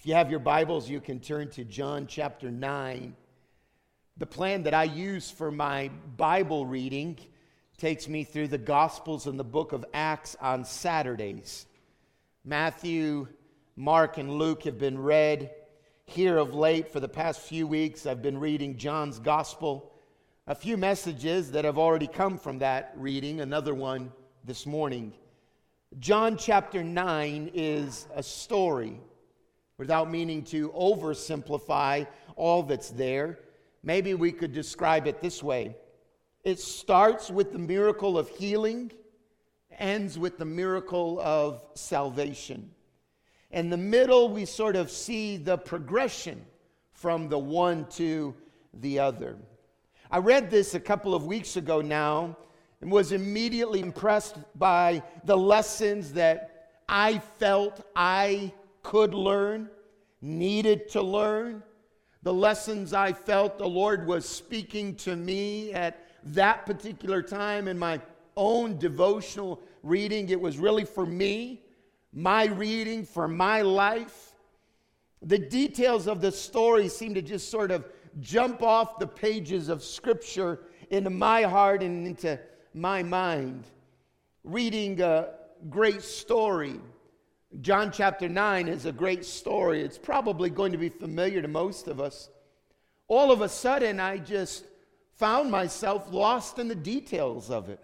If you have your Bibles, you can turn to John chapter 9. The plan that I use for my Bible reading takes me through the Gospels and the book of Acts on Saturdays. Matthew, Mark, and Luke have been read here of late. For the past few weeks, I've been reading John's Gospel. A few messages that have already come from that reading, another one this morning. John chapter 9 is a story. Without meaning to oversimplify all that's there, maybe we could describe it this way. It starts with the miracle of healing, ends with the miracle of salvation. In the middle, we sort of see the progression from the one to the other. I read this a couple of weeks ago now and was immediately impressed by the lessons that I felt I could learn, needed to learn, the lessons I felt the Lord was speaking to me at that particular time in my own devotional reading. It was really for me, my reading, for my life. The details of the story seem to just sort of jump off the pages of Scripture into my heart and into my mind. Reading a great story. John chapter 9 is a great story. It's probably going to be familiar to most of us. All of a sudden, I just found myself lost in the details of it.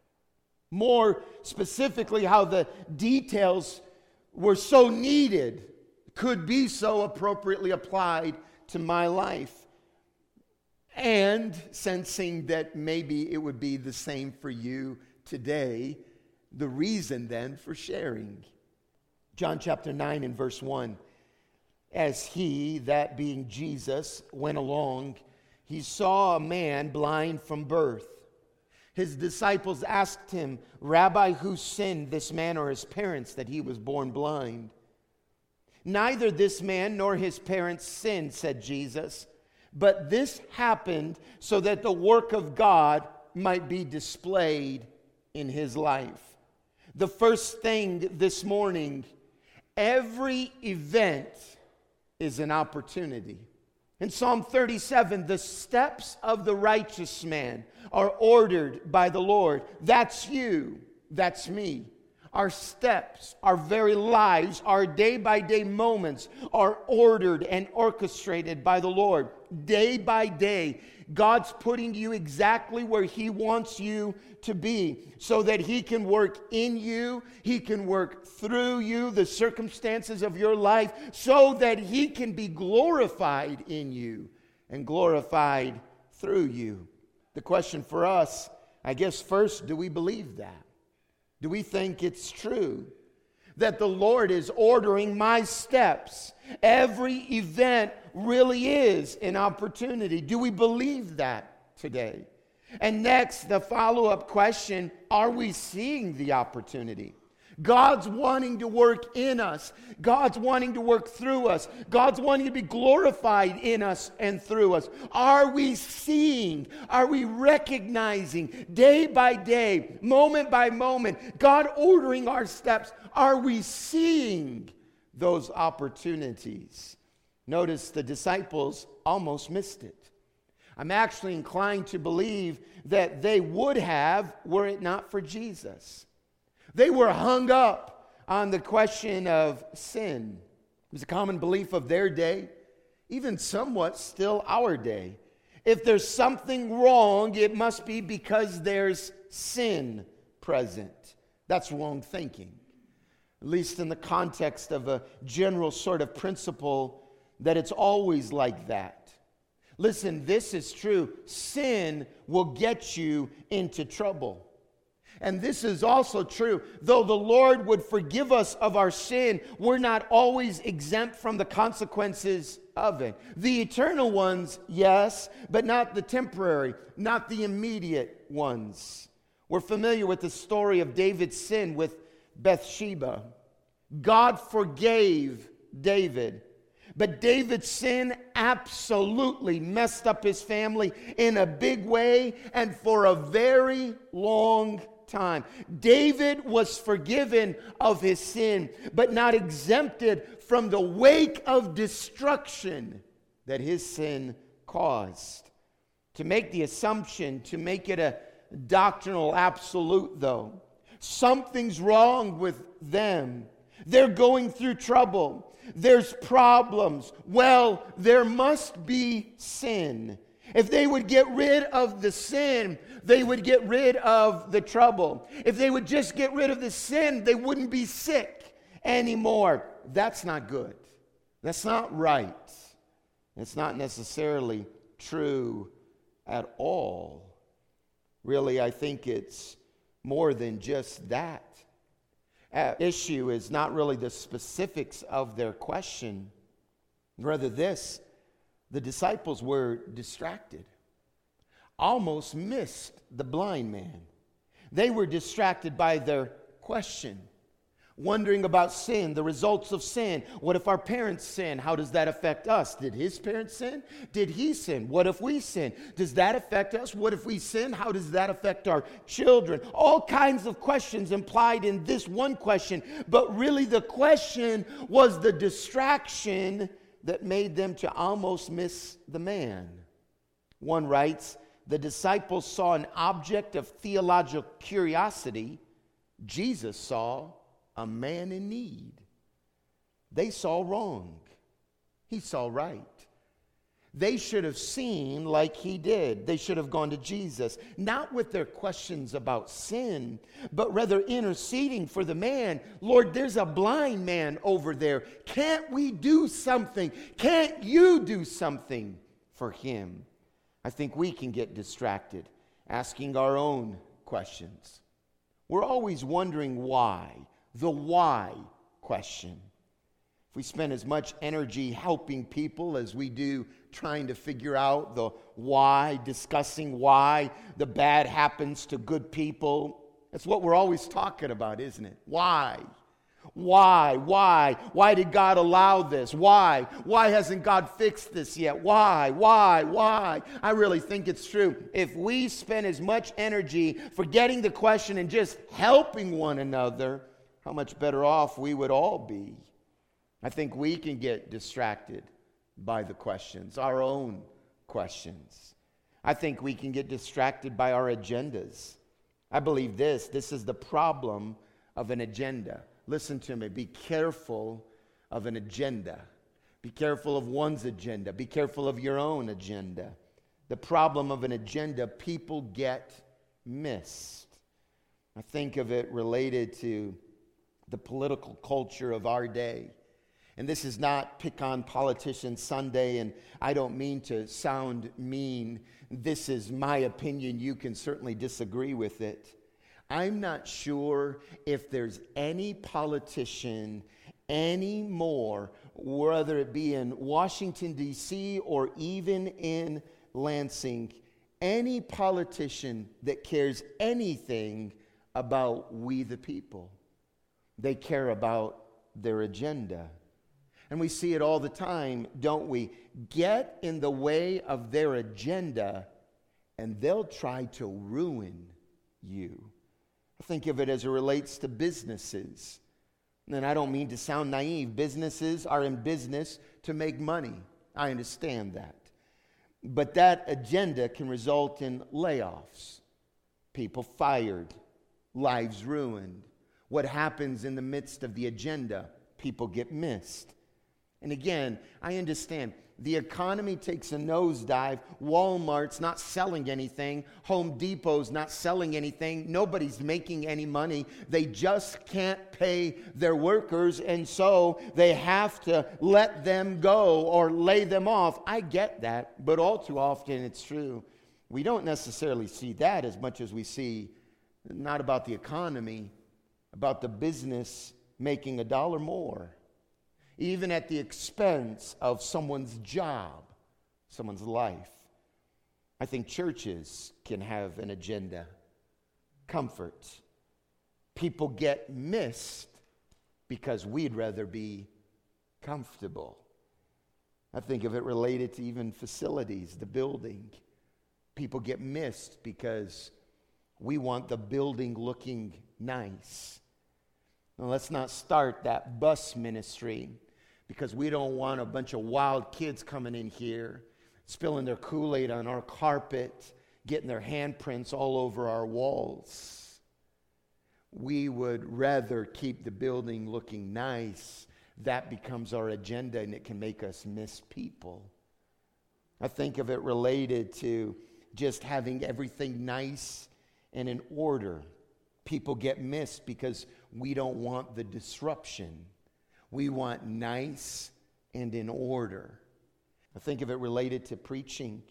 More specifically, how the details were so needed, could be so appropriately applied to my life. And sensing that maybe it would be the same for you today, the reason then for sharing. John chapter 9 and verse 1. As he, that being Jesus, went along, he saw a man blind from birth. His disciples asked him, Rabbi, who sinned, this man or his parents, that he was born blind? Neither this man nor his parents sinned, said Jesus, but this happened so that the work of God might be displayed in his life. The first thing this morning, every event is an opportunity. In Psalm 37, the steps of the righteous man are ordered by the Lord. That's you. That's me. Our steps, our very lives, our day-by-day moments are ordered and orchestrated by the Lord. Day by day, God's putting you exactly where He wants you to be so that He can work in you, He can work through you, the circumstances of your life, so that He can be glorified in you and glorified through you. The question for us, I guess first, do we believe that? Do we think it's true that the Lord is ordering my steps? Every event really is an opportunity. Do we believe that today? And next, the follow-up question, are we seeing the opportunity? God's wanting to work in us. God's wanting to work through us. God's wanting to be glorified in us and through us. Are we seeing? Are we recognizing day by day, moment by moment, God ordering our steps? Are we seeing those opportunities? Notice the disciples almost missed it. I'm actually inclined to believe that they would have were it not for Jesus. They were hung up on the question of sin. It was a common belief of their day, even somewhat still our day. If there's something wrong, it must be because there's sin present. That's wrong thinking, at least in the context of a general sort of principle that it's always like that. Listen, this is true. Sin will get you into trouble. And this is also true. Though the Lord would forgive us of our sin, we're not always exempt from the consequences of it. The eternal ones, yes, but not the temporary, not the immediate ones. We're familiar with the story of David's sin with Bathsheba. God forgave David. But David's sin absolutely messed up his family in a big way and for a very long time. David was forgiven of his sin, but not exempted from the wake of destruction that his sin caused. To make the assumption, to make it a doctrinal absolute though, something's wrong with them. They're going through trouble. There's problems. Well, there must be sin. If they would get rid of the sin, they would get rid of the trouble. If they would just get rid of the sin, they wouldn't be sick anymore. That's not good. That's not right. It's not necessarily true at all. Really, I think it's more than just that. Issue is not really the specifics of their question. Rather this, the disciples were distracted. Almost missed the blind man. They were distracted by their question. Wondering about sin, the results of sin. What if our parents sin? How does that affect us? Did his parents sin? Did he sin? What if we sin? Does that affect us? What if we sin? How does that affect our children? All kinds of questions implied in this one question. But really the question was the distraction that made them to almost miss the man. One writes, the disciples saw an object of theological curiosity. Jesus saw a man in need. They saw wrong. He saw right. They should have seen like he did. They should have gone to Jesus, not with their questions about sin, but rather interceding for the man. Lord, there's a blind man over there. Can't we do something? Can't you do something for him? I think we can get distracted asking our own questions. We're always wondering why. The why question. If we spend as much energy helping people as we do trying to figure out the why, discussing why the bad happens to good people, that's what we're always talking about, isn't it? Why? Why? Why? Why did God allow this? Why? Why hasn't God fixed this yet? Why? Why? I really think it's true. If we spend as much energy forgetting the question and just helping one another, how much better off we would all be. I think we can get distracted by the questions, our own questions. I think we can get distracted by our agendas. I believe this is the problem of an agenda. Listen to me, be careful of an agenda. Be careful of one's agenda. Be careful of your own agenda. The problem of an agenda, people get missed. I think of it related to the political culture of our day. And this is not Pick on Politician Sunday, and I don't mean to sound mean. This is my opinion. You can certainly disagree with it. I'm not sure if there's any politician anymore, whether it be in Washington, D.C., or even in Lansing, any politician that cares anything about we the people. They care about their agenda. And we see it all the time, don't we? Get in the way of their agenda, and they'll try to ruin you. Think of it as it relates to businesses. And I don't mean to sound naive. Businesses are in business to make money. I understand that. But that agenda can result in layoffs, people fired, lives ruined. What happens in the midst of the agenda? People get missed. And again, I understand. The economy takes a nosedive. Walmart's not selling anything. Home Depot's not selling anything. Nobody's making any money. They just can't pay their workers, and so they have to let them go or lay them off. I get that, but all too often it's true. We don't necessarily see that as much as we see not about the economy, about the business making a dollar more, even at the expense of someone's job, someone's life. I think churches can have an agenda. Comfort. People get missed because we'd rather be comfortable. I think of it related to even facilities, the building. People get missed because we want the building looking nice. Now, let's not start that bus ministry, because we don't want a bunch of wild kids coming in here, spilling their Kool-Aid on our carpet, getting their handprints all over our walls. We would rather keep the building looking nice. That becomes our agenda, and it can make us miss people. I think of it related to just having everything nice and in order. People get missed because we don't want the disruption. We want nice and in order. I think of it related to preaching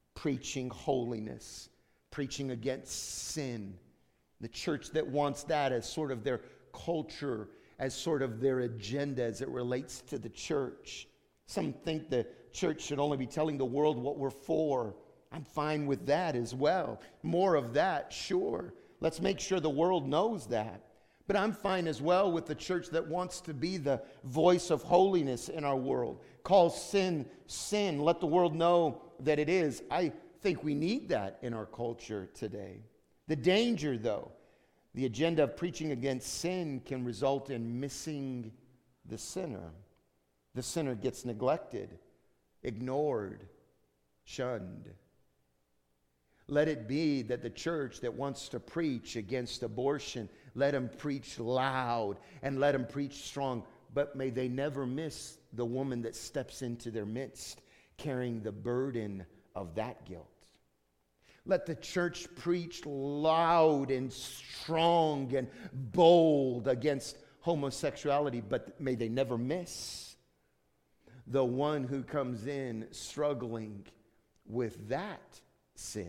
holiness, preaching against sin. The church that wants that as sort of their culture, as sort of their agenda as it relates to the church. Some think the church should only be telling the world what we're for. I'm fine with that as well. More of that, sure. Let's make sure the world knows that. But I'm fine as well with the church that wants to be the voice of holiness in our world. Call sin, sin. Let the world know that it is. I think we need that in our culture today. The danger, though, the agenda of preaching against sin can result in missing the sinner. The sinner gets neglected, ignored, shunned. Let it be that the church that wants to preach against abortion, let them preach loud and let them preach strong. But may they never miss the woman that steps into their midst carrying the burden of that guilt. Let the church preach loud and strong and bold against homosexuality, but may they never miss the one who comes in struggling with that sin.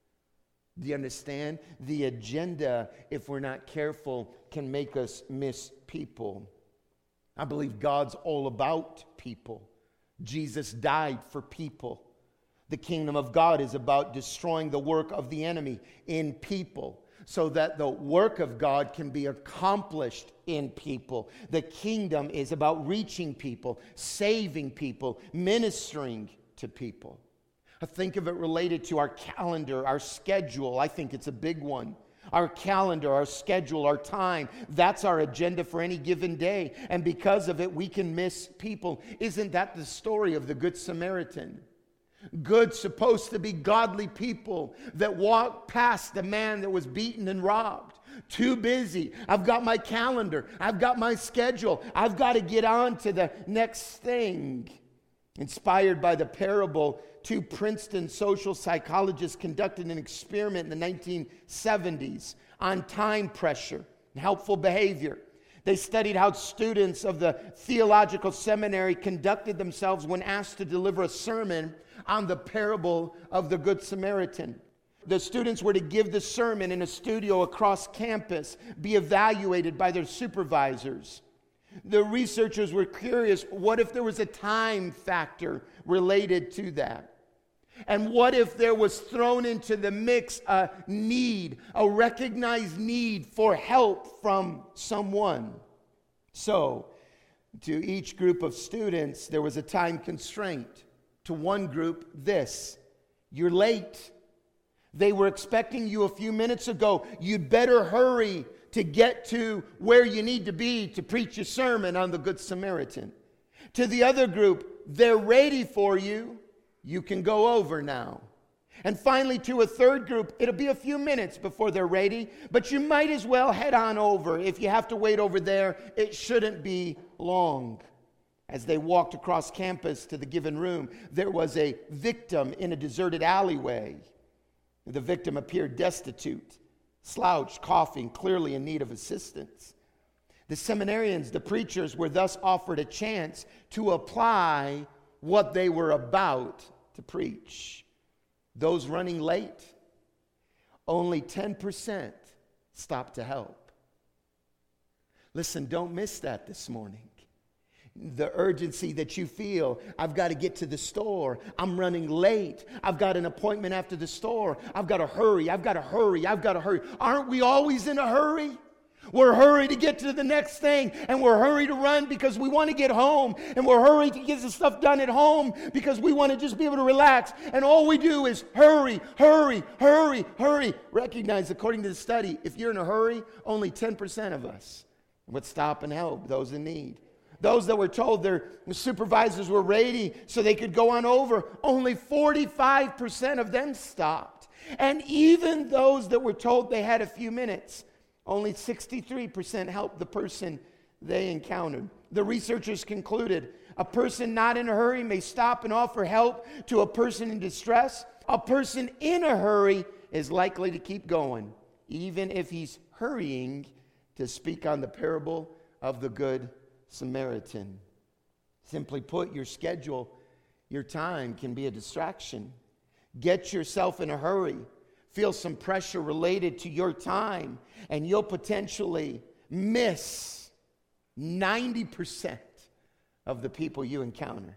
Do you understand? The agenda, if we're not careful, can make us miss people. I believe God's all about people. Jesus died for people. The kingdom of God is about destroying the work of the enemy in people so that the work of God can be accomplished in people. The kingdom is about reaching people, saving people, ministering to people. I think of it related to our calendar, our schedule. I think it's a big one. Our calendar, our schedule, our time, that's our agenda for any given day. And because of it, we can miss people. Isn't that the story of the Good Samaritan? Good, supposed to be godly people that walked past the man that was beaten and robbed. Too busy. I've got my calendar. I've got my schedule. I've got to get on to the next thing. Inspired by the parable, two Princeton social psychologists conducted an experiment in the 1970s on time pressure and helpful behavior. They studied how students of the theological seminary conducted themselves when asked to deliver a sermon on the parable of the Good Samaritan. The students were to give the sermon in a studio across campus, be evaluated by their supervisors. The researchers were curious, what if there was a time factor related to that? And what if there was thrown into the mix a need, a recognized need for help from someone? So, to each group of students, there was a time constraint. To one group, this: you're late. They were expecting you a few minutes ago. You'd better hurry to get to where you need to be to preach a sermon on the Good Samaritan. To the other group, they're ready for you. You can go over now. And finally, to a third group, it'll be a few minutes before they're ready, but you might as well head on over. If you have to wait over there, it shouldn't be long. As they walked across campus to the given room, there was a victim in a deserted alleyway. The victim appeared destitute, slouched, coughing, clearly in need of assistance. The seminarians, the preachers, were thus offered a chance to apply what they were about to preach. Those running late, only 10% stopped to help. Listen, don't miss that this morning. The urgency that you feel, I've got to get to the store. I'm running late. I've got an appointment after the store. I've got to hurry. I've got to hurry. I've got to hurry. Aren't we always in a hurry? We're hurried to get to the next thing, and we're hurried to run because we want to get home, and we're hurried to get the stuff done at home because we want to just be able to relax, and all we do is hurry, hurry, hurry, hurry. Recognize, according to the study, if you're in a hurry, only 10% of us would stop and help those in need. Those that were told their supervisors were ready so they could go on over, only 45% of them stopped. And even those that were told they had a few minutes, only 63% helped the person they encountered. The researchers concluded a person not in a hurry may stop and offer help to a person in distress. A person in a hurry is likely to keep going, even if he's hurrying to speak on the parable of the Good Samaritan. Simply put, your schedule, your time can be a distraction. Get yourself in a hurry. Feel some pressure related to your time, and you'll potentially miss 90% of the people you encounter.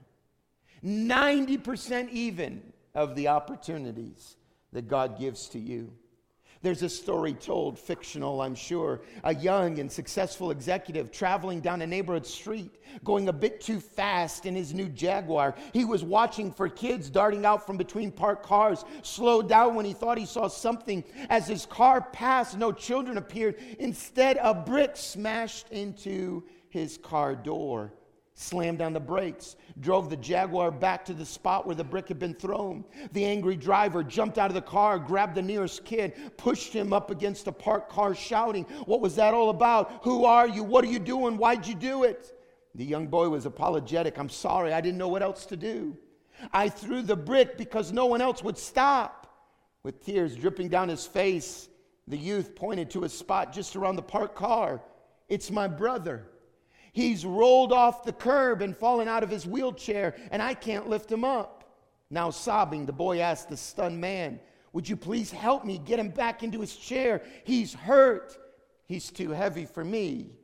90% even of the opportunities that God gives to you. There's a story told, fictional I'm sure, a young and successful executive traveling down a neighborhood street, going a bit too fast in his new Jaguar. He was watching for kids darting out from between parked cars, slowed down when he thought he saw something. As his car passed, no children appeared. Instead, a brick smashed into his car door, slammed on the brakes, drove the Jaguar back to the spot where the brick had been thrown. The angry driver jumped out of the car, grabbed the nearest kid, pushed him up against a parked car, shouting, "What was that all about? Who are you? What are you doing? Why'd you do it?" The young boy was apologetic. "I'm sorry, I didn't know what else to do. I threw the brick because no one else would stop." With tears dripping down his face, the youth pointed to a spot just around the parked car. "It's my brother. He's rolled off the curb and fallen out of his wheelchair, and I can't lift him up." Now sobbing, the boy asked the stunned man, "Would you please help me get him back into his chair? He's hurt. He's too heavy for me."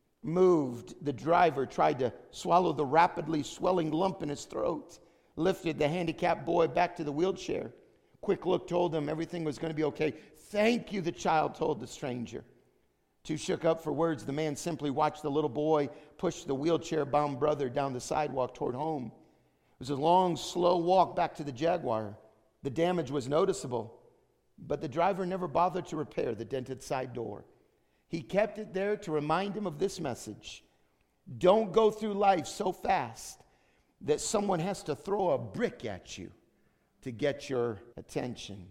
Moved, the driver tried to swallow the rapidly swelling lump in his throat, lifted the handicapped boy back to the wheelchair. Quick look told him everything was going to be okay. "Thank you," the child told the stranger. Too shook up for words, the man simply watched the little boy push the wheelchair-bound brother down the sidewalk toward home. It was a long, slow walk back to the Jaguar. The damage was noticeable, but the driver never bothered to repair the dented side door. He kept it there to remind him of this message: don't go through life so fast that someone has to throw a brick at you to get your attention.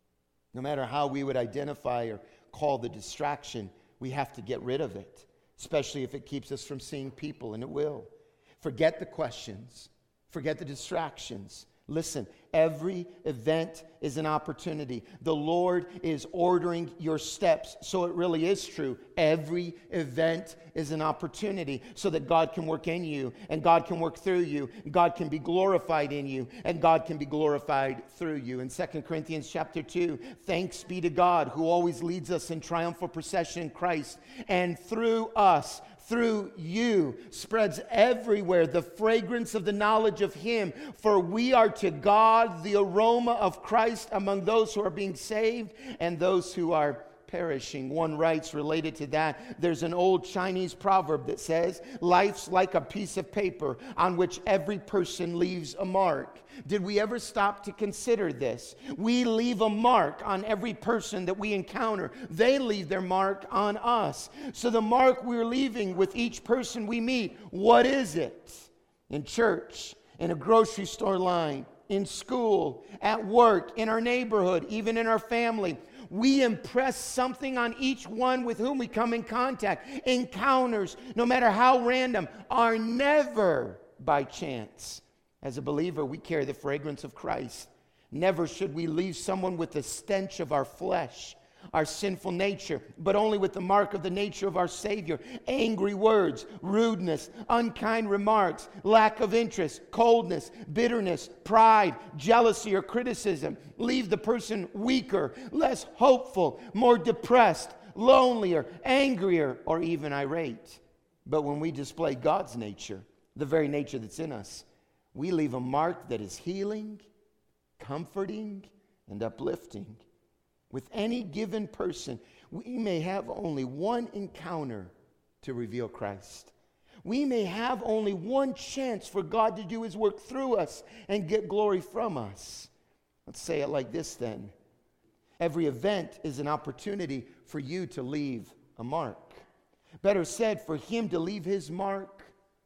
No matter how we would identify or call the distraction, we have to get rid of it, especially if it keeps us from seeing people, and it will. Forget the questions. Forget the distractions. Listen, every event is an opportunity. The Lord is ordering your steps, so it really is true. Every event is an opportunity so that God can work in you, and God can work through you. God can be glorified in you, and God can be glorified through you. In 2 Corinthians chapter 2, thanks be to God who always leads us in triumphal procession in Christ, and through us, through you, spreads everywhere the fragrance of the knowledge of Him. For we are to God the aroma of Christ among those who are being saved and those who are perishing. One writes related to that, there's an old Chinese proverb that says, life's like a piece of paper on which every person leaves a mark. Did we ever stop to consider this? We leave a mark on every person that we encounter. They leave their mark on us. So the mark we're leaving with each person we meet, what is it? In church, in a grocery store line, in school, at work, in our neighborhood, even in our family. We impress something on each one with whom we come in contact. Encounters, no matter how random, are never by chance. As a believer, we carry the fragrance of Christ. Never should we leave someone with the stench of our flesh, our sinful nature, but only with the mark of the nature of our Savior. Angry words, rudeness, unkind remarks, lack of interest, coldness, bitterness, pride, jealousy, or criticism leave the person weaker, less hopeful, more depressed, lonelier, angrier, or even irate. But when we display God's nature, the very nature that's in us, we leave a mark that is healing, comforting, and uplifting. With any given person, we may have only one encounter to reveal Christ. We may have only one chance for God to do His work through us and get glory from us. Let's say it like this then. Every event is an opportunity for you to leave a mark. Better said, for Him to leave His mark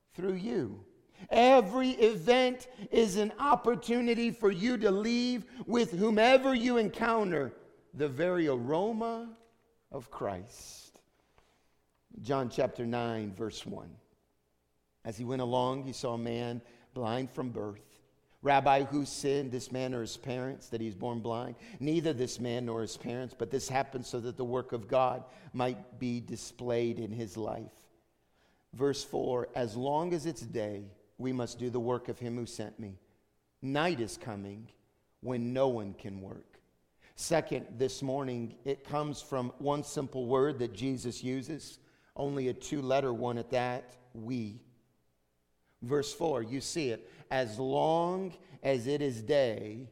through you. Every event is an opportunity for you to leave with whomever you encounter the very aroma of Christ. John chapter 9, verse 1. As he went along, he saw a man blind from birth. Rabbi, who sinned, this man or his parents, that he was born blind? Neither this man nor his parents, but this happened so that the work of God might be displayed in his life. Verse 4, as long as it's day, we must do the work of him who sent me. Night is coming when no one can work. Second, this morning, it comes from one simple word that Jesus uses, only a two-letter one at that, we. Verse 4, you see it. As long as it is day,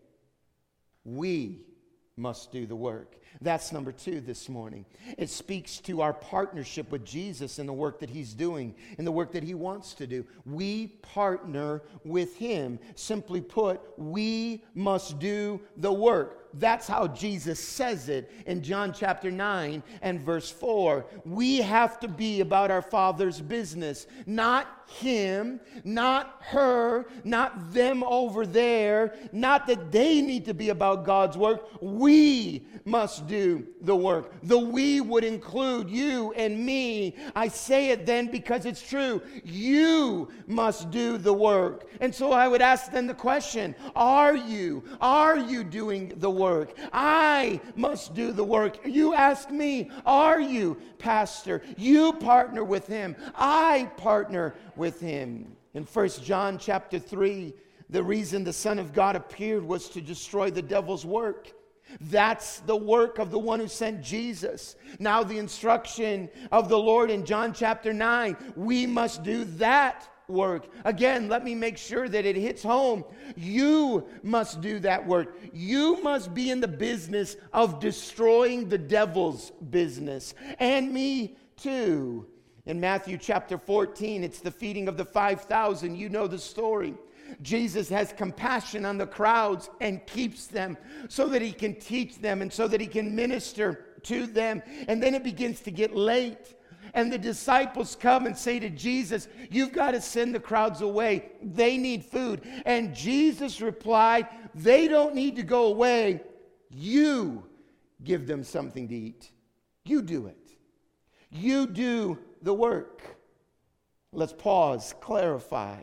we must do the work. That's number 2 this morning. It speaks to our partnership with Jesus in the work that he's doing, in the work that he wants to do. We partner with him. Simply put, we must do the work. That's how Jesus says it in John chapter 9 and verse 4. We have to be about our Father's business. Not him, not her, not them over there. Not that they need to be about God's work. We must do the work. The we would include you and me. I say it then because it's true. You must do the work. And so I would ask then the question, are you doing the work? I must do the work. You ask me, are you, Pastor? You partner with him. I partner with him. In 1 John chapter 3, the reason the Son of God appeared was to destroy the devil's work. That's the work of the one who sent Jesus. Now the instruction of the Lord in John chapter 9, we must do that work. Again, let me make sure that it hits home. You must do that work. You must be in the business of destroying the devil's business. And me too. In Matthew chapter 14, it's the feeding of the 5,000. You know the story. Jesus has compassion on the crowds and keeps them so that he can teach them and so that he can minister to them. And then it begins to get late. And the disciples come and say to Jesus, you've got to send the crowds away. They need food. And Jesus replied, they don't need to go away. You give them something to eat. You do it. You do the work. Let's pause, clarify.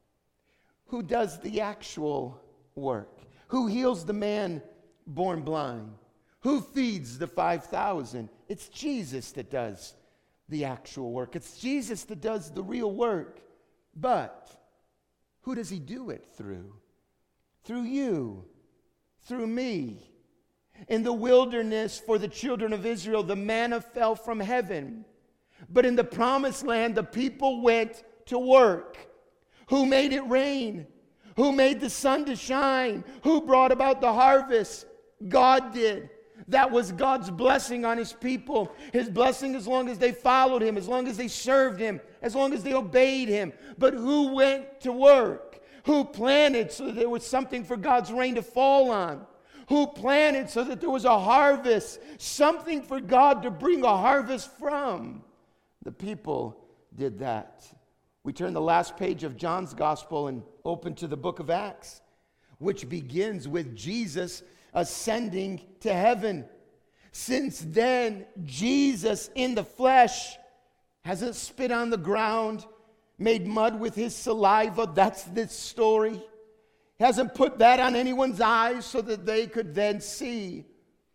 Who does the actual work? Who heals the man born blind? Who feeds the 5,000? It's Jesus that does the actual work. It's Jesus that does the real work. But who does he do it through? Through you, through me. In the wilderness for the children of Israel, the manna fell from heaven. But in the promised land, the people went to work. Who made it rain? Who made the sun to shine? Who brought about the harvest? God did. That was God's blessing on his people. His blessing as long as they followed him, as long as they served him, as long as they obeyed him. But who went to work? Who planted so that there was something for God's rain to fall on? Who planted so that there was a harvest, something for God to bring a harvest from? The people did that. We turn the last page of John's gospel and open to the book of Acts, which begins with Jesus ascending to heaven. Since then, Jesus in the flesh hasn't spit on the ground, made mud with his saliva. That's this story. He hasn't put that on anyone's eyes so that they could then see.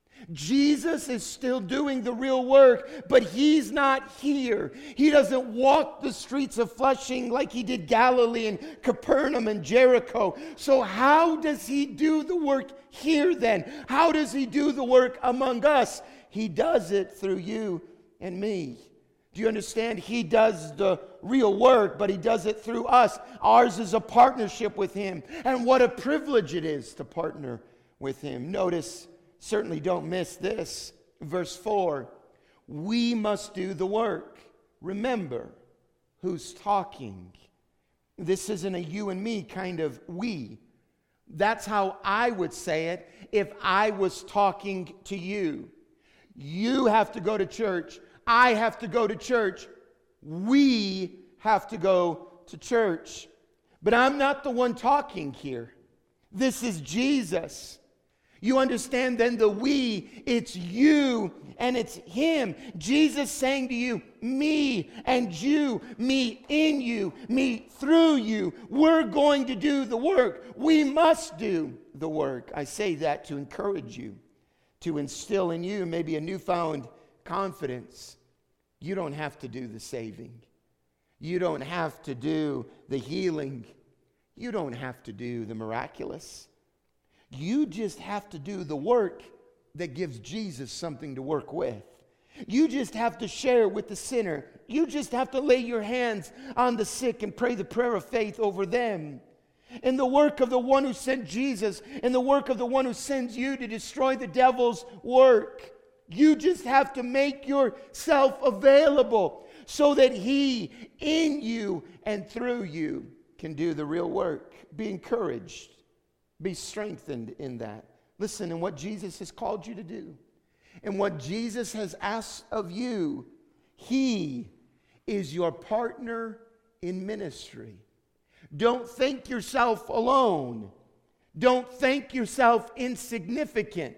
Jesus is still doing the real work, but he's not here. He doesn't walk the streets of Flushing like he did Galilee and Capernaum and Jericho. So how does he do the work here then? How does he do the work among us? He does it through you and me. Do you understand? He does the real work, but he does it through us. Ours is a partnership with him. And what a privilege it is to partner with him. Notice, certainly don't miss this. Verse 4, we must do the work. Remember who's talking. This isn't a you and me kind of we. That's how I would say it if I was talking to you. You have to go to church. I have to go to church. We have to go to church. But I'm not the one talking here. This is Jesus. You understand then the we, it's you and it's him. Jesus saying to you, me and you, me in you, me through you. We're going to do the work. We must do the work. I say that to encourage you, to instill in you maybe a newfound confidence. You don't have to do the saving. You don't have to do the healing. You don't have to do the miraculous. You just have to do the work that gives Jesus something to work with. You just have to share with the sinner. You just have to lay your hands on the sick and pray the prayer of faith over them. And the work of the one who sent Jesus and the work of the one who sends you to destroy the devil's work. You just have to make yourself available so that he in you and through you can do the real work. Be encouraged. Be strengthened in that. Listen, in what Jesus has called you to do, and what Jesus has asked of you, he is your partner in ministry. Don't think yourself alone. Don't think yourself insignificant.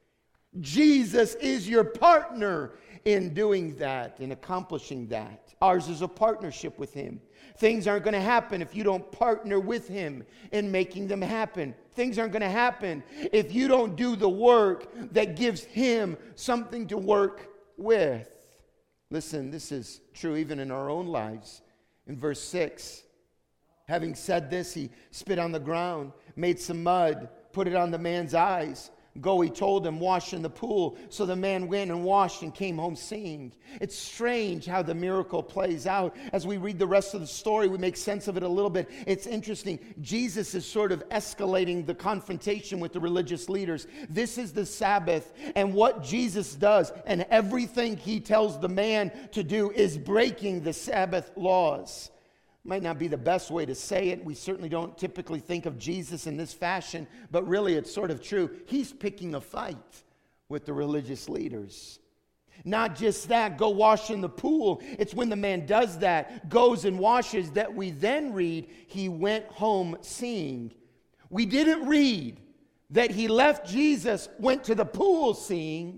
Jesus is your partner in doing that, in accomplishing that. Ours is a partnership with him. Things aren't going to happen if you don't partner with him in making them happen. Things aren't going to happen if you don't do the work that gives him something to work with. Listen, this is true even in our own lives. In verse 6, having said this, he spit on the ground, made some mud, put it on the man's eyes. Go, he told him, wash in the pool. So the man went and washed and came home seeing. It's strange how the miracle plays out. As we read the rest of the story, we make sense of it a little bit. It's interesting. Jesus is sort of escalating the confrontation with the religious leaders. This is the Sabbath, and what Jesus does and everything he tells the man to do is breaking the Sabbath laws. Might not be the best way to say it. We certainly don't typically think of Jesus in this fashion, but really it's sort of true. He's picking a fight with the religious leaders. Not just that, go wash in the pool. It's when the man does that, goes and washes, that we then read, he went home seeing. We didn't read that he left Jesus, went to the pool seeing.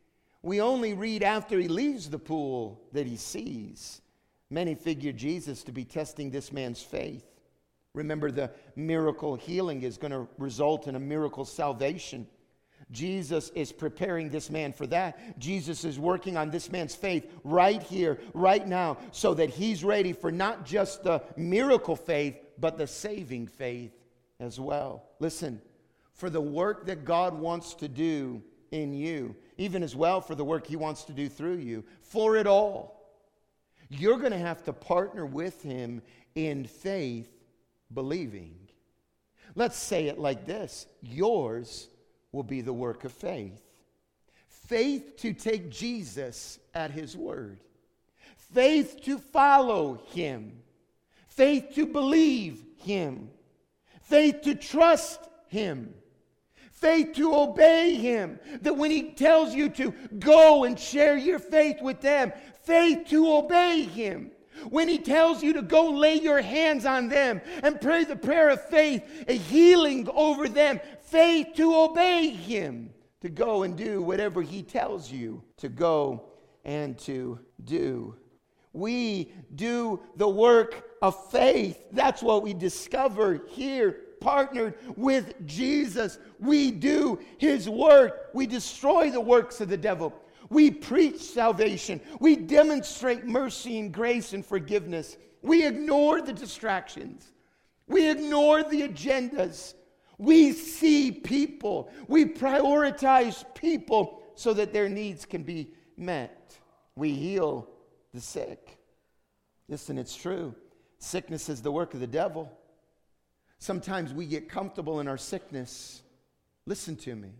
We only read after he leaves the pool that he sees. Many figure Jesus to be testing this man's faith. Remember, the miracle healing is going to result in a miracle salvation. Jesus is preparing this man for that. Jesus is working on this man's faith right here, right now, so that he's ready for not just the miracle faith, but the saving faith as well. Listen, for the work that God wants to do in you, even as well for the work he wants to do through you, for it all, you're going to have to partner with him in faith, believing. Let's say it like this. Yours will be the work of faith. Faith to take Jesus at his word. Faith to follow him. Faith to believe him. Faith to trust him. Faith to obey him. That when he tells you to go and share your faith with them, faith to obey him. When he tells you to go lay your hands on them and pray the prayer of faith, a healing over them, faith to obey him, to go and do whatever he tells you to go and to do. We do the work of faith. That's what we discover here. Partnered with Jesus, we do his work. We destroy the works of the devil. We preach salvation. We demonstrate mercy and grace and forgiveness. We ignore the distractions. We ignore the agendas. We see people. We prioritize people so that their needs can be met. We heal the sick. Listen, it's true. Sickness is the work of the devil. Sometimes we get comfortable in our sickness. Listen to me.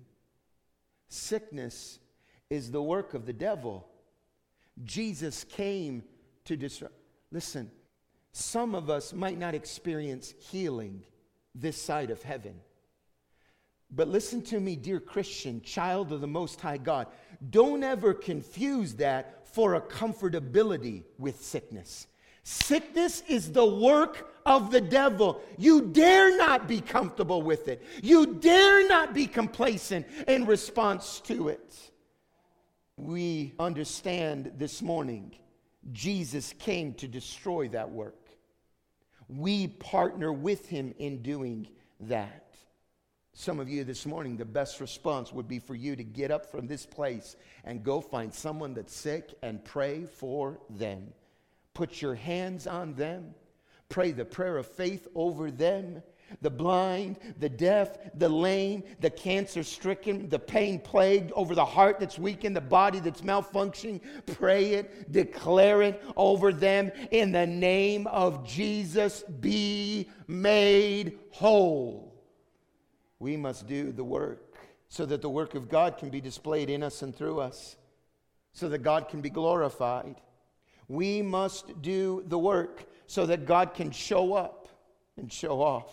Sickness is the work of the devil. Jesus came to destroy. Listen, some of us might not experience healing this side of heaven. But listen to me, dear Christian, child of the Most High God. Don't ever confuse that for a comfortability with sickness. Sickness is the work of the devil. You dare not be comfortable with it. You dare not be complacent in response to it. We understand this morning, Jesus came to destroy that work. We partner with him in doing that. Some of you this morning, the best response would be for you to get up from this place and go find someone that's sick and pray for them. Put your hands on them. Pray the prayer of faith over them. The blind, the deaf, the lame, the cancer-stricken, the pain-plagued, over the heart that's weakened, the body that's malfunctioning. Pray it, declare it over them. In the name of Jesus, be made whole. We must do the work so that the work of God can be displayed in us and through us, so that God can be glorified. We must do the work so that God can show up and show off.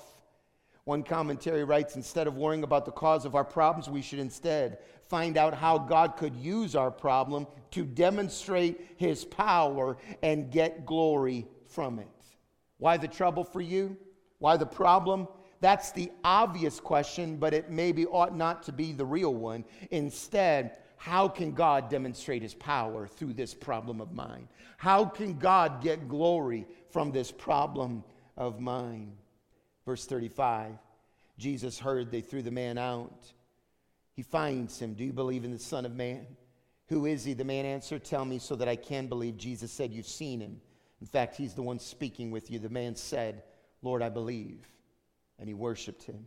One commentary writes, instead of worrying about the cause of our problems, we should instead find out how God could use our problem to demonstrate his power and get glory from it. Why the trouble for you? Why the problem? That's the obvious question, but it maybe ought not to be the real one. Instead, how can God demonstrate his power through this problem of mine? How can God get glory from this problem of mine? Verse 35, Jesus heard they threw the man out. He finds him. Do you believe in the Son of Man? Who is he? The man answered, tell me so that I can believe. Jesus said, you've seen him. In fact, he's the one speaking with you. The man said, Lord, I believe. And he worshiped him.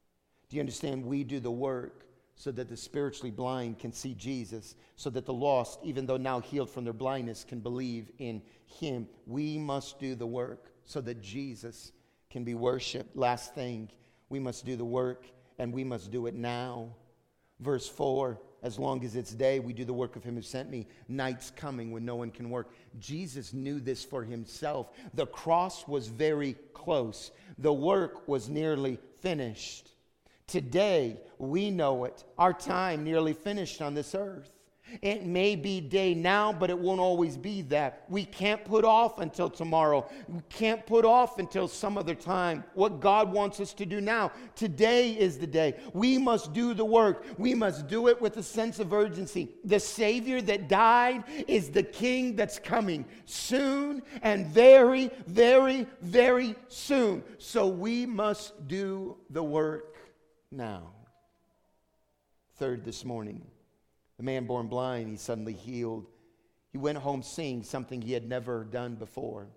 Do you understand? We do the work so that the spiritually blind can see Jesus, so that the lost, even though now healed from their blindness, can believe in him. We must do the work so that Jesus can be worshiped. Last thing, we must do the work, and we must do it now. Verse 4, as long as it's day, we do the work of him who sent me. Night's coming when no one can work. Jesus knew this for himself. The cross was very close. The work was nearly finished. Today, we know it. Our time nearly finished on this earth. It may be day now, but it won't always be that. We can't put off until tomorrow. We can't put off until some other time what God wants us to do now. Today is the day. We must do the work. We must do it with a sense of urgency. The Savior that died is the King that's coming soon, and very, very, very soon. So we must do the work now. Third, this morning, the man born blind, he suddenly healed. He went home seeing something he had never done before.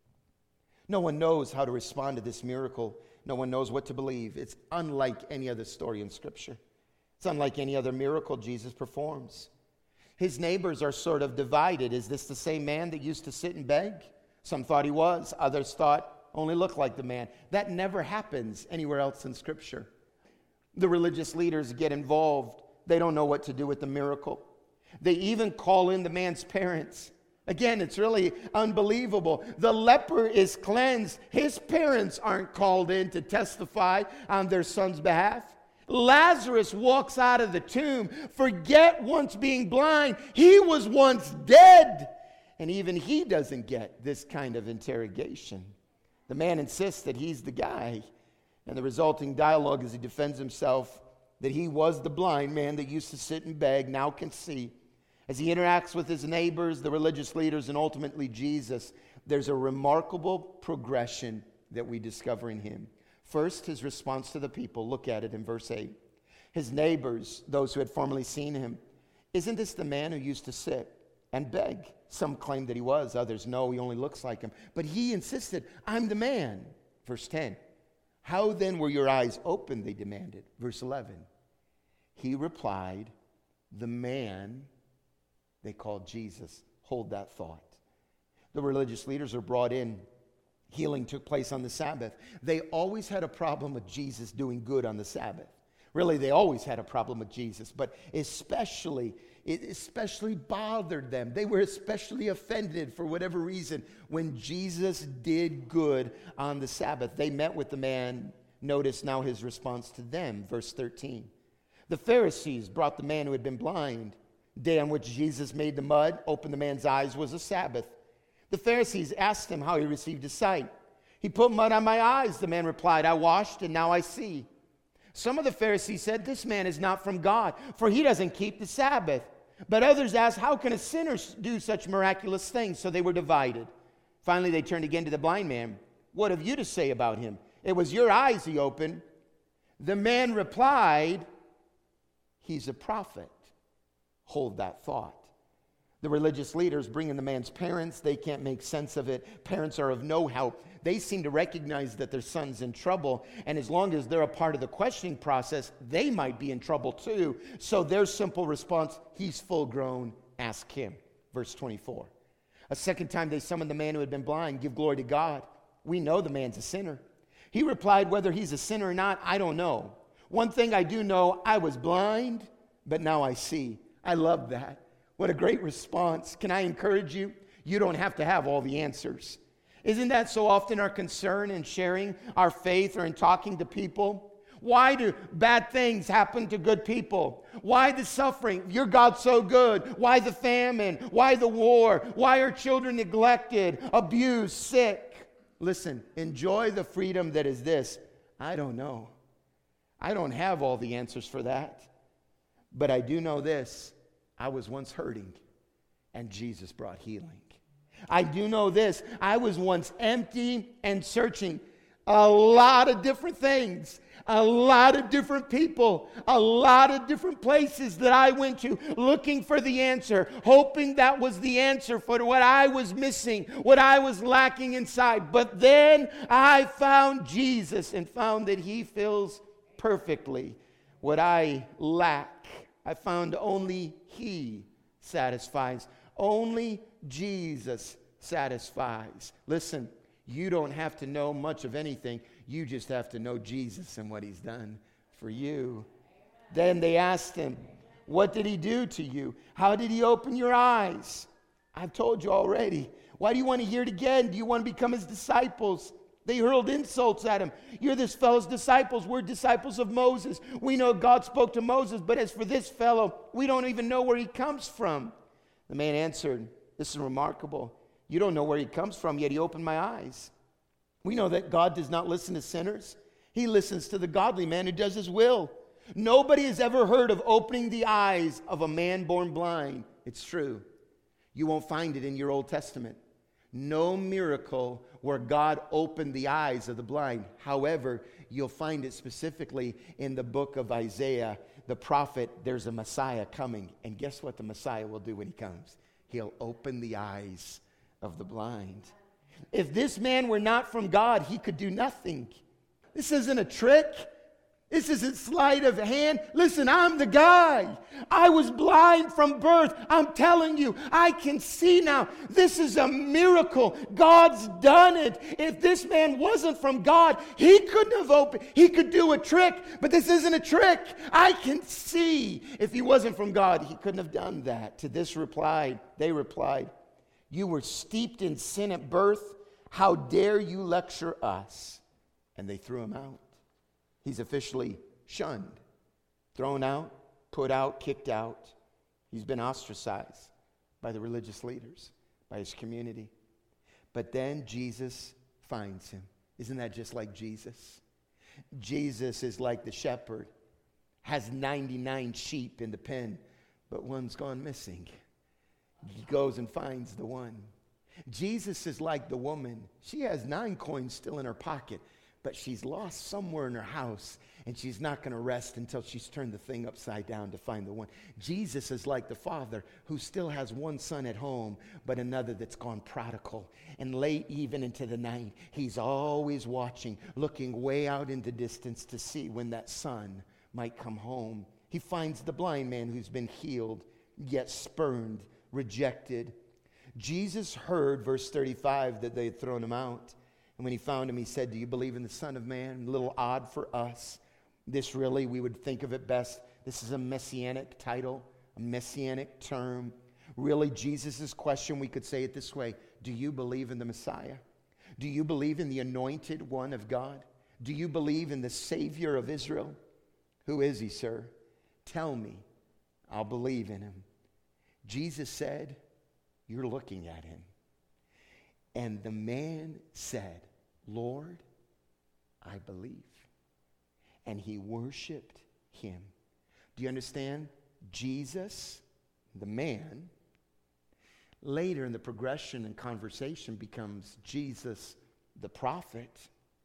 No one knows how to respond to this miracle. No one knows what to believe. It's unlike any other story in Scripture. It's unlike any other miracle Jesus performs. His neighbors are sort of divided. Is this the same man that used to sit and beg? Some thought he was. Others thought only looked like the man. That never happens anywhere else in Scripture. The religious leaders get involved. They don't know what to do with the miracle. They even call in the man's parents. Again, it's really unbelievable. The leper is cleansed. His parents aren't called in to testify on their son's behalf. Lazarus walks out of the tomb. Forget once being blind. He was once dead. And even he doesn't get this kind of interrogation. The man insists that he's the guy. And the resulting dialogue as he defends himself that he was the blind man that used to sit and beg, now can see. As he interacts with his neighbors, the religious leaders, and ultimately Jesus, there's a remarkable progression that we discover in him. First, his response to the people. Look at it in verse 8. His neighbors, those who had formerly seen him, isn't this the man who used to sit and beg? Some claim that he was, others no, he only looks like him. But he insisted, I'm the man. Verse 10. How then were your eyes opened, they demanded. Verse 11. He replied, the man they called Jesus. Hold that thought. The religious leaders are brought in. Healing took place on the Sabbath. They always had a problem with Jesus doing good on the Sabbath. Really, they always had a problem with Jesus, but it especially bothered them. They were especially offended for whatever reason when Jesus did good on the Sabbath. They met with the man. Notice now his response to them, verse 13. The Pharisees brought the man who had been blind. The day on which Jesus made the mud, opened the man's eyes, was a Sabbath. The Pharisees asked him how he received his sight. He put mud on my eyes, the man replied. I washed and now I see. Some of the Pharisees said, this man is not from God, for he doesn't keep the Sabbath. But others asked, how can a sinner do such miraculous things? So they were divided. Finally, they turned again to the blind man. What have you to say about him? It was your eyes he opened. The man replied, he's a prophet. Hold that thought. The religious leaders bring in the man's parents. They can't make sense of it. Parents are of no help. They seem to recognize that their son's in trouble. And as long as they're a part of the questioning process, they might be in trouble too. So their simple response, he's full grown, ask him. Verse 24. A second time they summoned the man who had been blind. Give glory to God. We know the man's a sinner. He replied, whether he's a sinner or not, I don't know. One thing I do know, I was blind, but now I see. I love that. What a great response. Can I encourage you? You don't have to have all the answers. Isn't that so often our concern in sharing our faith or in talking to people? Why do bad things happen to good people? Why the suffering? Your God's so good. Why the famine? Why the war? Why are children neglected, abused, sick? Listen, enjoy the freedom that is this. I don't know. I don't have all the answers for that. But I do know this. I was once hurting, and Jesus brought healing. I do know this. I was once empty and searching. A lot of different things, a lot of different people, a lot of different places that I went to looking for the answer, hoping that was the answer for what I was missing, what I was lacking inside. But then I found Jesus and found that he fills perfectly what I lack. I found only he satisfies. Only Jesus satisfies. Listen, you don't have to know much of anything. You just have to know Jesus and what he's done for you. Then they asked him, what did he do to you? How did he open your eyes? I've told you already. Why do you want to hear it again? Do you want to become his disciples? They hurled insults at him. You're this fellow's disciples. We're disciples of Moses. We know God spoke to Moses, but as for this fellow, we don't even know where he comes from. The man answered, this is remarkable. You don't know where he comes from, yet he opened my eyes. We know that God does not listen to sinners. He listens to the godly man who does his will. Nobody has ever heard of opening the eyes of a man born blind. It's true. You won't find it in your Old Testament. No miracle where God opened the eyes of the blind. However, you'll find it specifically in the book of Isaiah, the prophet. There's a Messiah coming. And guess what the Messiah will do when he comes? He'll open the eyes of the blind. If this man were not from God, he could do nothing. This isn't a trick. This isn't sleight of hand. Listen, I'm the guy. I was blind from birth. I'm telling you, I can see now. This is a miracle. God's done it. If this man wasn't from God, he couldn't have opened. He could do a trick, but this isn't a trick. I can see. If he wasn't from God, he couldn't have done that. To this they replied, you were steeped in sin at birth. How dare you lecture us? And they threw him out. He's officially shunned, thrown out, put out, kicked out. He's been ostracized by the religious leaders, by his community. But then Jesus finds him. Isn't that just like Jesus? Jesus is like the shepherd, has 99 sheep in the pen, but one's gone missing. He goes and finds the one. Jesus is like the woman. She has 9 coins still in her pocket, but she's lost somewhere in her house, and she's not going to rest until she's turned the thing upside down to find the one. Jesus is like the father who still has one son at home, but another that's gone prodigal. And late even into the night, he's always watching, looking way out in the distance to see when that son might come home. He finds the blind man who's been healed, yet spurned, rejected. Jesus heard, verse 35, that they had thrown him out. And when he found him, he said, do you believe in the Son of Man? A little odd for us. This really, we would think of it best. This is a messianic title, a messianic term. Really, Jesus' question, we could say it this way. Do you believe in the Messiah? Do you believe in the anointed one of God? Do you believe in the Savior of Israel? Who is he, sir? Tell me. I'll believe in him. Jesus said, you're looking at him. And the man said, Lord, I believe. And he worshiped him. Do you understand? Jesus, the man, later in the progression and conversation becomes Jesus, the prophet.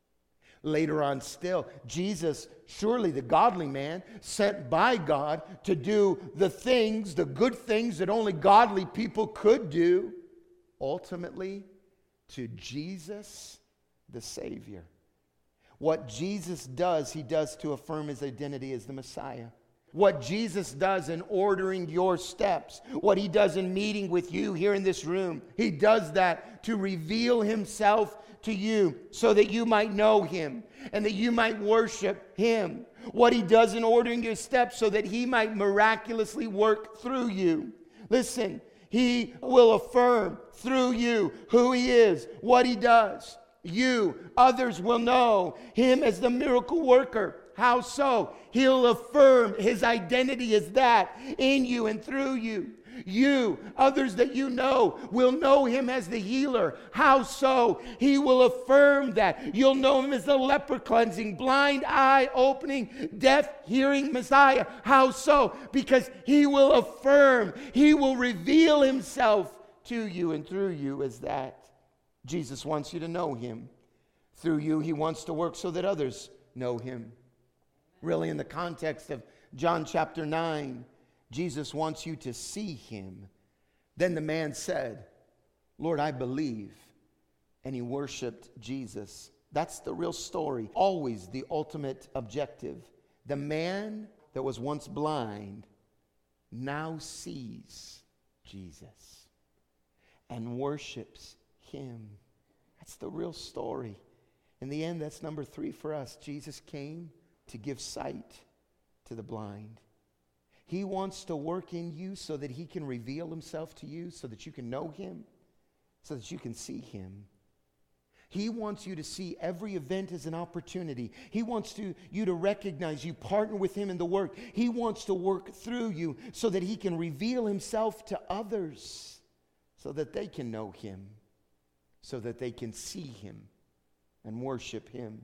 Later on still, Jesus, surely the godly man, sent by God to do the things, the good things that only godly people could do. Ultimately, to Jesus, the Savior. What Jesus does, he does to affirm his identity as the Messiah. What Jesus does in ordering your steps, what he does in meeting with you here in this room, he does that to reveal himself to you so that you might know him and that you might worship him. What he does in ordering your steps so that he might miraculously work through you. Listen, he will affirm through you who he is, what he does. Others will know him as the miracle worker. How so? He'll affirm his identity as that in you and through you. Others that you know, will know him as the healer. How so? He will affirm that. You'll know him as the leper cleansing, blind eye opening, deaf hearing Messiah. How so? Because he will affirm, he will reveal himself to you and through you as that. Jesus wants you to know him. Through you, he wants to work so that others know him. Really, in the context of John chapter 9, Jesus wants you to see him. Then the man said, Lord, I believe. And he worshiped Jesus. That's the real story. Always the ultimate objective. The man that was once blind now sees Jesus and worships him. That's the real story. In the end, that's number 3 for us. Jesus came to give sight to the blind. He wants to work in you so that he can reveal himself to you, so that you can know him, so that you can see him. He wants you to see every event as an opportunity. He wants you to recognize you partner with him in the work. He wants to work through you so that he can reveal himself to others, so that they can know him, so that they can see him and worship him.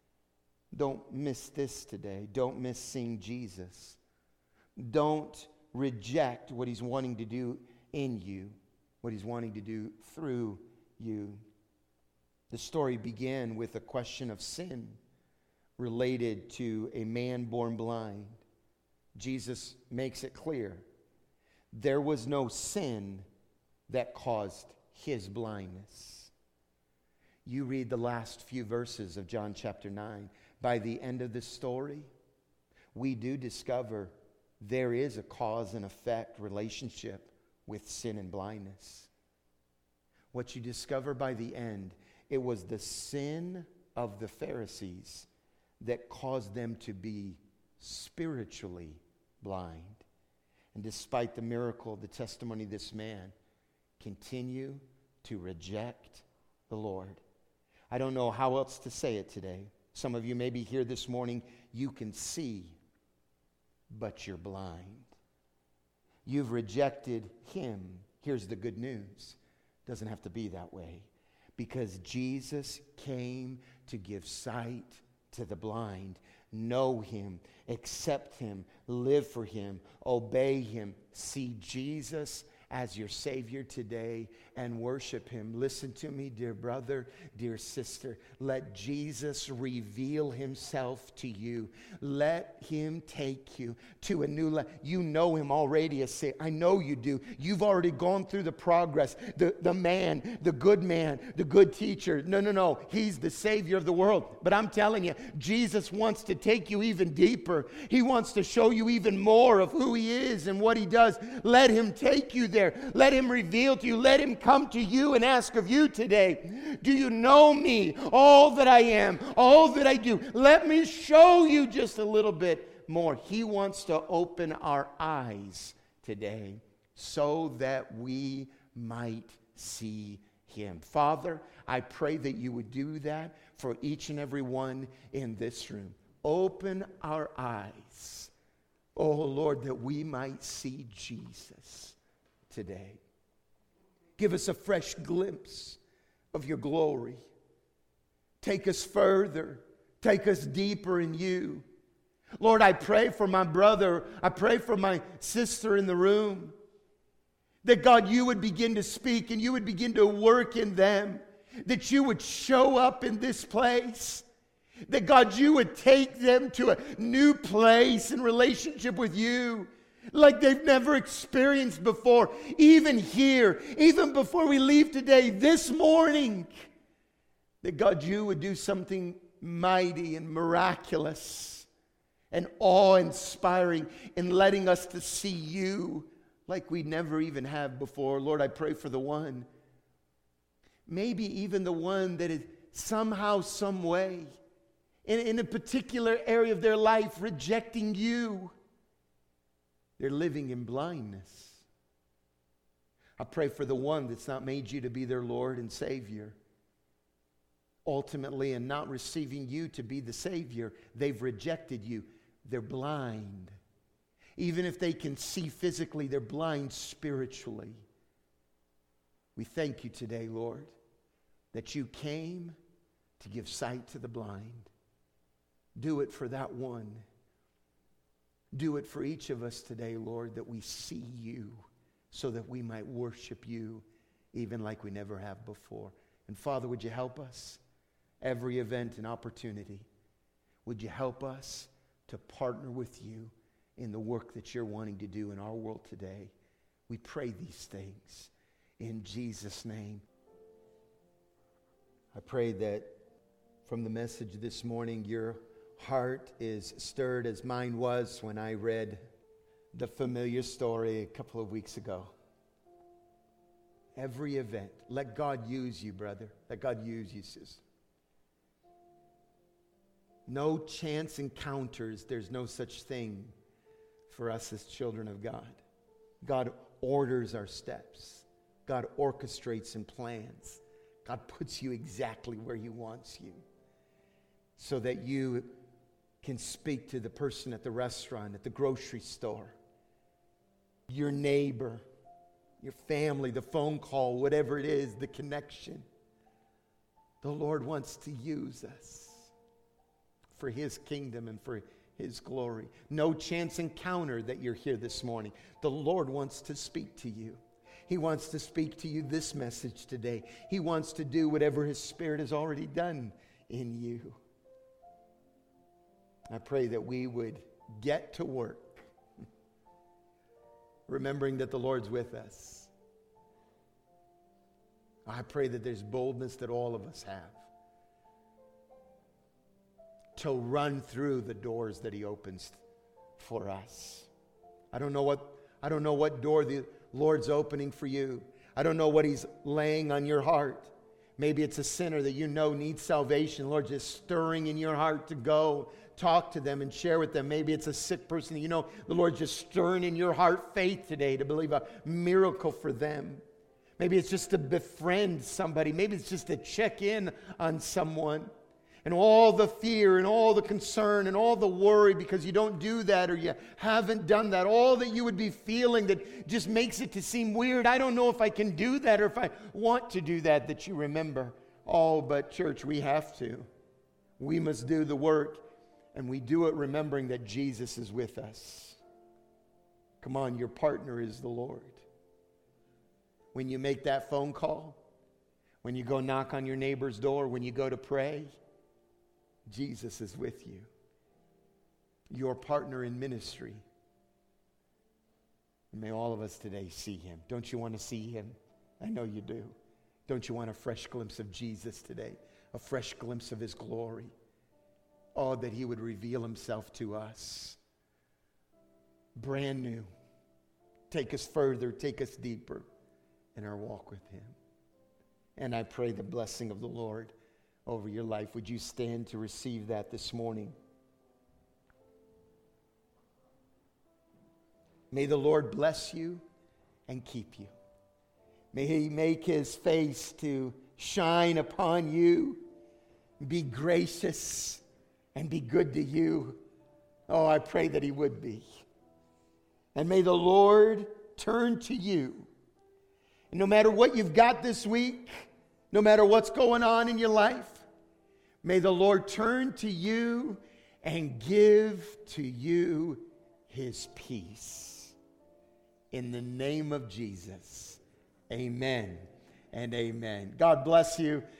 Don't miss this today. Don't miss seeing Jesus. Don't reject what he's wanting to do in you, what he's wanting to do through you. The story began with a question of sin related to a man born blind. Jesus makes it clear there was no sin that caused his blindness. You read the last few verses of John chapter 9. By the end of this story, we do discover there is a cause and effect relationship with sin and blindness. What you discover by the end, it was the sin of the Pharisees that caused them to be spiritually blind. And despite the miracle, the testimony of this man, continue to reject the Lord. I don't know how else to say it today. Some of you may be here this morning, you can see, but you're blind. You've rejected him. Here's the good news. It doesn't have to be that way. Because Jesus came to give sight to the blind. Know him, accept him, live for him, obey him. See Jesus as your Savior today and worship him. Listen to me, dear brother, dear sister. Let Jesus reveal himself to you. Let him take you to a new level. You know him already. I know you do. You've already gone through the progress. The man, the good teacher. No. He's the Savior of the world. But I'm telling you, Jesus wants to take you even deeper. He wants to show you even more of who he is and what he does. Let him take you there. Let him reveal to you. Let him come to you and ask of you today, do you know me? All that I am, all that I do. Let me show you just a little bit more. He wants to open our eyes today so that we might see him. Father, I pray that you would do that for each and every one in this room. Open our eyes, oh Lord, that we might see Jesus today. Give us a fresh glimpse of your glory. Take us further. Take us deeper in you. Lord, I pray for my brother. I pray for my sister in the room. That God, you would begin to speak and you would begin to work in them. That you would show up in this place. That God, you would take them to a new place in relationship with you like they've never experienced before. Even here, even before we leave today, this morning, that God, you would do something mighty and miraculous and awe-inspiring in letting us to see you like we never even have before. Lord, I pray for the one, maybe even the one that is somehow, some way, in a particular area of their life, rejecting you. They're living in blindness. I pray for the one that's not made you to be their Lord and Savior. Ultimately, in not receiving you to be the Savior, they've rejected you. They're blind. Even if they can see physically, they're blind spiritually. We thank you today, Lord, that you came to give sight to the blind. Do it for that one. Do it for each of us today, Lord, that we see you so that we might worship you even like we never have before. And Father, would you help us? Every event and opportunity, would you help us to partner with you in the work that you're wanting to do in our world today? We pray these things in Jesus' name. I pray that from the message this morning, your heart is stirred as mine was when I read the familiar story a couple of weeks ago. Every event, let God use you, brother. Let God use you, sister. No chance encounters. There's no such thing for us as children of God. God orders our steps. God orchestrates and plans. God puts you exactly where He wants you so that you can speak to the person at the restaurant, at the grocery store, your neighbor, your family, the phone call, whatever it is, the connection. The Lord wants to use us for His kingdom and for His glory. No chance encounter that you're here this morning. The Lord wants to speak to you. He wants to speak to you this message today. He wants to do whatever His Spirit has already done in you. I pray that we would get to work, remembering that the Lord's with us. I pray that there's boldness that all of us have to run through the doors that He opens for us. I don't know what door the Lord's opening for you. I don't know what He's laying on your heart. Maybe it's a sinner that you know needs salvation. Lord, just stirring in your heart to go talk to them and share with them. Maybe it's a sick person that you know the Lord's just stirring in your heart faith today to believe a miracle for them. Maybe it's just to befriend somebody. Maybe it's just to check in on someone. And all the fear and all the concern and all the worry because you don't do that or you haven't done that, all that you would be feeling that just makes it to seem weird. I don't know if I can do that or if I want to do that, that you remember. Oh, but church, we have to. We must do the work, and we do it remembering that Jesus is with us. Come on, your partner is the Lord. When you make that phone call, when you go knock on your neighbor's door, when you go to pray, Jesus is with you. Your partner in ministry. And may all of us today see Him. Don't you want to see Him? I know you do. Don't you want a fresh glimpse of Jesus today? A fresh glimpse of His glory? Oh, that He would reveal Himself to us. Brand new. Take us further, take us deeper in our walk with Him. And I pray the blessing of the Lord over your life. Would you stand to receive that this morning? May the Lord bless you and keep you. May He make His face to shine upon you, be gracious, and be good to you. Oh, I pray that He would be. And may the Lord turn to you. And no matter what you've got this week, No matter what's going on in your life, may the Lord turn to you and give to you his peace. In the name of Jesus, amen and amen. God bless you.